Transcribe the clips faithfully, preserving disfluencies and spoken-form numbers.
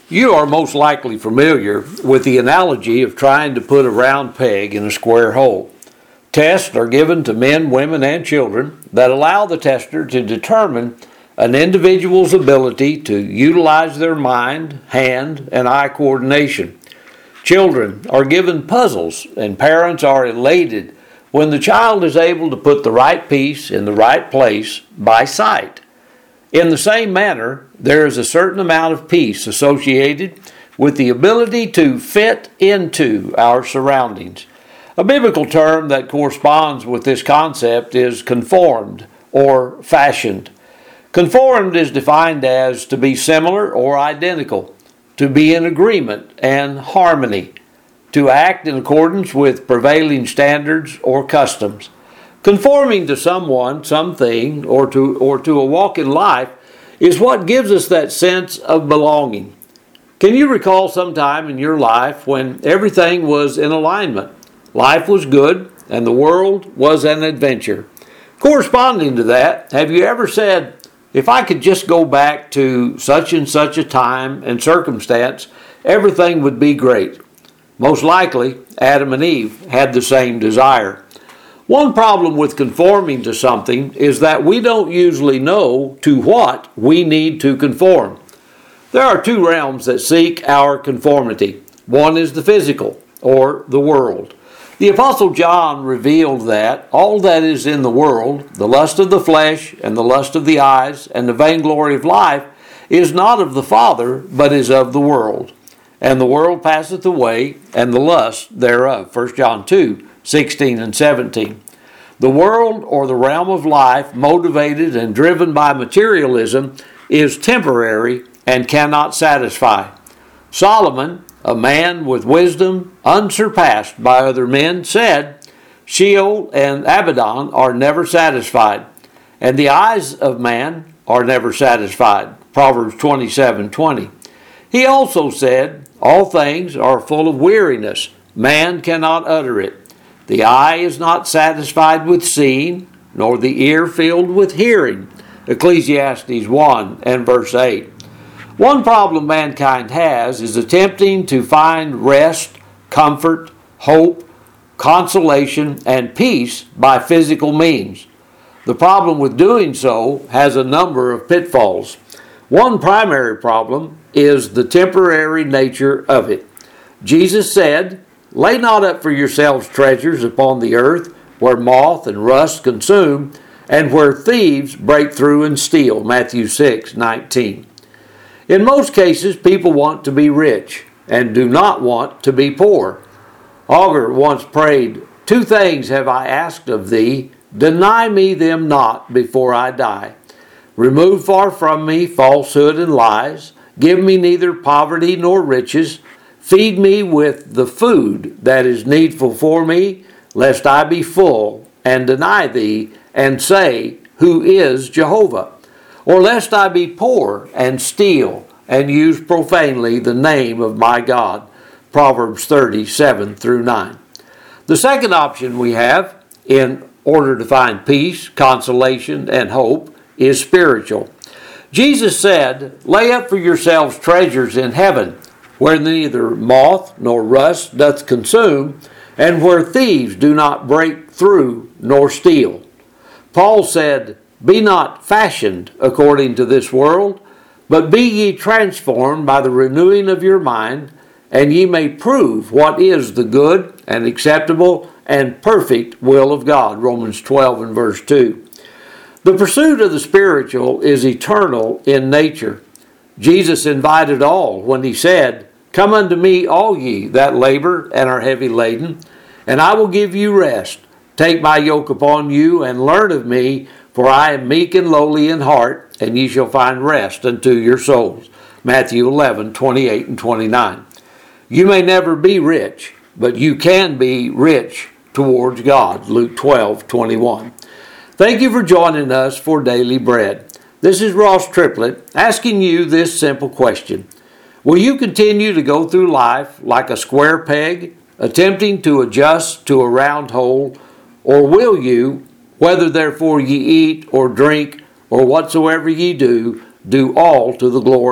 You are most likely familiar with the analogy of trying to put a round peg in a square hole. Tests are given to men, women, and children that allow the tester to determine an individual's ability to utilize their mind, hand, and eye coordination. Children are given puzzles, and parents are elated when the child is able to put the right piece in the right place by sight. In the same manner, there is a certain amount of peace associated with the ability to fit into our surroundings. A biblical term that corresponds with this concept is conformed or fashioned. Conformed is defined as to be similar or identical, to be in agreement and harmony, to act in accordance with prevailing standards or customs. Conforming to someone, something, or to, or to a walk in life is what gives us that sense of belonging. Can you recall some time in your life when everything was in alignment? Life was good and the world was an adventure. Corresponding to that, have you ever said, if I could just go back to such and such a time and circumstance, everything would be great? Most likely, Adam and Eve had the same desire. One problem with conforming to something is that we don't usually know to what we need to conform. There are two realms that seek our conformity. One is the physical, or the world. The Apostle John revealed that all that is in the world, the lust of the flesh, and the lust of the eyes, and the vainglory of life, is not of the Father, but is of the world. And the world passeth away, and the lust thereof. First John two, sixteen and seventeen. The world, or the realm of life, motivated and driven by materialism, is temporary and cannot satisfy. Solomon, a man with wisdom unsurpassed by other men, said, Sheol and Abaddon are never satisfied, and the eyes of man are never satisfied. Proverbs twenty-seven twenty. He also said, all things are full of weariness. Man cannot utter it. The eye is not satisfied with seeing, nor the ear filled with hearing. Ecclesiastes one and verse eight. One problem mankind has is attempting to find rest, comfort, hope, consolation, and peace by physical means. The problem with doing so has a number of pitfalls. One primary problem is the temporary nature of it. Jesus said, lay not up for yourselves treasures upon the earth, where moth and rust consume, and where thieves break through and steal. Matthew six nineteen. In most cases, people want to be rich and do not want to be poor. Augur once prayed, two things have I asked of thee, deny me them not before I die. Remove far from me falsehood and lies, give me neither poverty nor riches, feed me with the food that is needful for me, lest I be full and deny thee and say, who is Jehovah? Or lest I be poor and steal and use profanely the name of my God. Proverbs thirty, seven through nine. The second option we have in order to find peace, consolation, and hope is spiritual. Jesus said, lay up for yourselves treasures in heaven, where neither moth nor rust doth consume, and where thieves do not break through nor steal. Paul said, be not fashioned according to this world, but be ye transformed by the renewing of your mind, and ye may prove what is the good and acceptable and perfect will of God. Romans twelve and verse two. The pursuit of the spiritual is eternal in nature. Jesus invited all when he said, come unto me all ye that labor and are heavy laden, and I will give you rest. Take my yoke upon you and learn of me, for I am meek and lowly in heart, and ye shall find rest unto your souls. Matthew eleven, twenty-eight and twenty-nine. You may never be rich, but you can be rich towards God. Luke twelve, twenty-one. Thank you for joining us for Daily Bread. This is Ross Triplett asking you this simple question. Will you continue to go through life like a square peg, attempting to adjust to a round hole, or will you, whether therefore ye eat or drink or whatsoever ye do, do all to the glory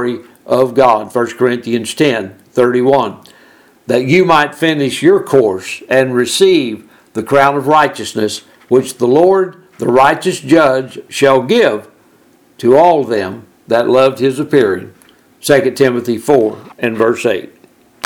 of God, First Corinthians ten thirty-one, that you might finish your course and receive the crown of righteousness, which the Lord, the righteous judge, shall give to all them that loved his appearing. Second Timothy four and verse eight.